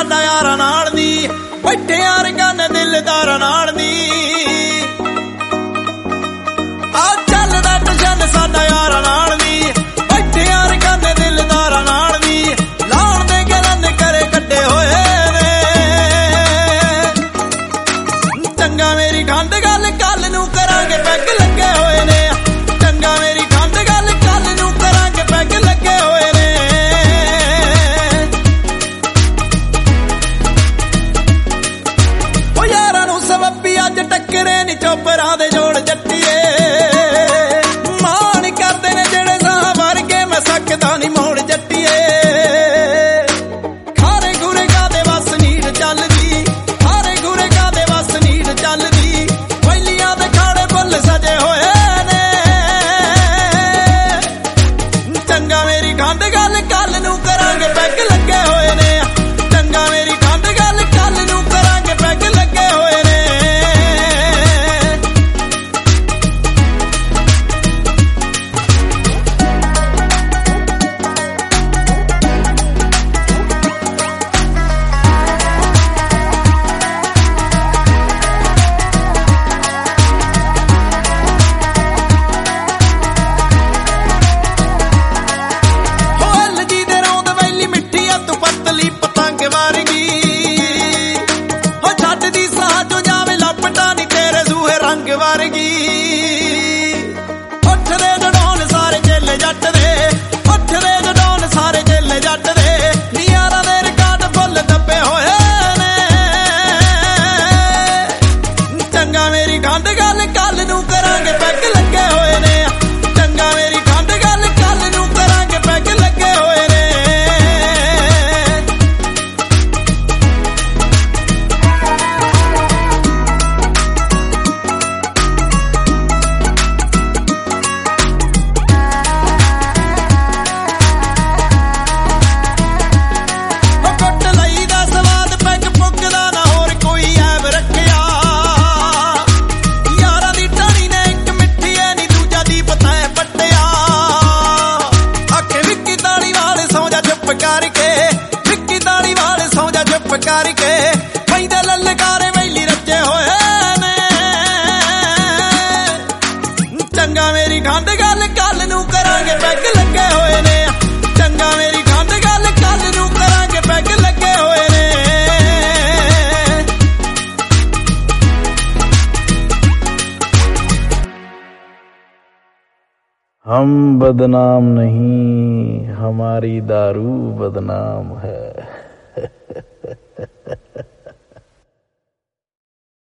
ਸਾਡਾ ਯਾਰਾਂ ਨਾਲ ਨੀ, ਬੈਠੇ ਯਾਰ ਗਾਨੇ ਦਿਲਦਾਰਾਂ ਨਾਲ ਨੀ। ਆ ਚੱਲਦਾ ਟਸ਼ਨ ਸਾਡਾ ਯਾਰਾਂ ਨਾਲ ਨੀ, ਬੈਠੇ ਯਾਰ ਗਾਨੇ ਦਿਲਦਾਰਾਂ ਨਾਲ ਨੀ। ਲਾਉਣ ਦੇ ਗਰਨ ਕਰੇ ਕੱਢੇ ਹੋਏ ਨੇ, ਚੰਗਾ ਮੇਰੀ ਖੰਡ ਗੱਲ ਕੱਲ ਨੂੰ ਕਰਾਂਗੇ ਪੈਗ ਲੱਗੇ ਹੋਏ ਨੇ। ਚੰਗਾ ਮੇਰੀ ਖੰਡ ਗੱਲ ਕੱਲ ਨੂੰ ਕਰਾਂਗੇ ਪੈਗ ਲੱਗੇ ਹੋਏ ਨੇ। ਉਹ ਯਾਰਾਂ ਨੂੰ ਸਬੱਬੀ ਅੱਜ ਟੱਕਰੇ ਨੀ ਚੋਪਰਾਂ ਦੇ ਜੋੜ ਜੱਟੀਏ। ਮਾਣ ਕਰਦੇ ਨੇ ਜਿਹੜੇ ਸਾਹ ਵਰਗੇ, ਮੈਂ ਸਕਦਾ ਨੀ ਮੋੜ ਜੱਟੀਏ। ਖਾਰੇ ਗੁਰੇ ਕਾਦੇ ਵਸ ਨੀਰ ਚੱਲਦੀ, ਖਾਰੇ ਗੁਰੇ ਕਾਦੇ ਵਸ ਨੀਰ ਚੱਲਦੀ। ਵੈਲੀਆਂ ਦੇ ਖਾੜੇ ਬੁੱਲ ਸਜੇ ਹੋਏ ਨੇ, ਚੰਗਾ ਮੇਰੀ ਖੰਡ ਗੱਲ ਕੱਲ ਨੂੰ ਕਰਾਂਗੇ ਪੈਗ ਲੱਗੇ ਹੋਏ ਨੇ। ਚੰਗਾ ਮੇਰੀ ਖੰਡ ਗੱਲ ਕੱਲ ਨੂੰ ਕਰਾਂਗੇ ਪੈਗ ਲੱਗੇ ਹੋਏ ਨੇ। ਉੱਠਦੇ ਜਡੌਨ ਸਾਰੇ ਚੇਲੇ ਜੱਟ ਦੇ, ਉੱਠਦੇ ਜਡੌਨ ਸਾਰੇ ਚੇਲੇ ਜੱਟ ਦੇ। ਨਿਆਰਾਂ ਦੇ ਰਿਕਾਰਡ ਫੁੱਲ ਦੱਬੇ ਹੋਏ ਨੇ, ਚੰਗਾ ਮੇਰੀ ਖੰਡ ਗੱਲ ਕੱਲ ਨੂੰ ਕਰਾਂਗੇ ਪੈਗ ਲੱਗੇ ਹੋਏ ਨੇ। ਚੰਗਾ ਮੇਰੀ ਖੰਡ ਗੱਲ ਕੱਲ ਨੂੰ ਕਰਾਂਗੇ ਪੈਗ ਲੱਗੇ ਹੋਏ ਨੇ। ਕਰਕੇ ਪੈਂਦੇ ਲਲਕਾਰੇ ਵੈਲੀ ਰੱਜੇ ਹੋਏ ਨੇ, ਚੰਗਾ ਮੇਰੀ ਖੰਡ ਗੱਲ ਕੱਲ ਨੂੰ ਕਰਾਂਗੇ ਪੈਗ ਲੱਗੇ ਹੋਏ ਨੇ। ਚੰਗਾ ਮੇਰੀ ਖੰਡ ਗੱਲ ਕੱਲ ਨੂੰ ਕਰਾਂਗੇ ਪੈਗ ਲੱਗੇ ਹੋਏ ਨੇ। हम बदनाम नहीं, हमारी दारू बदनाम है।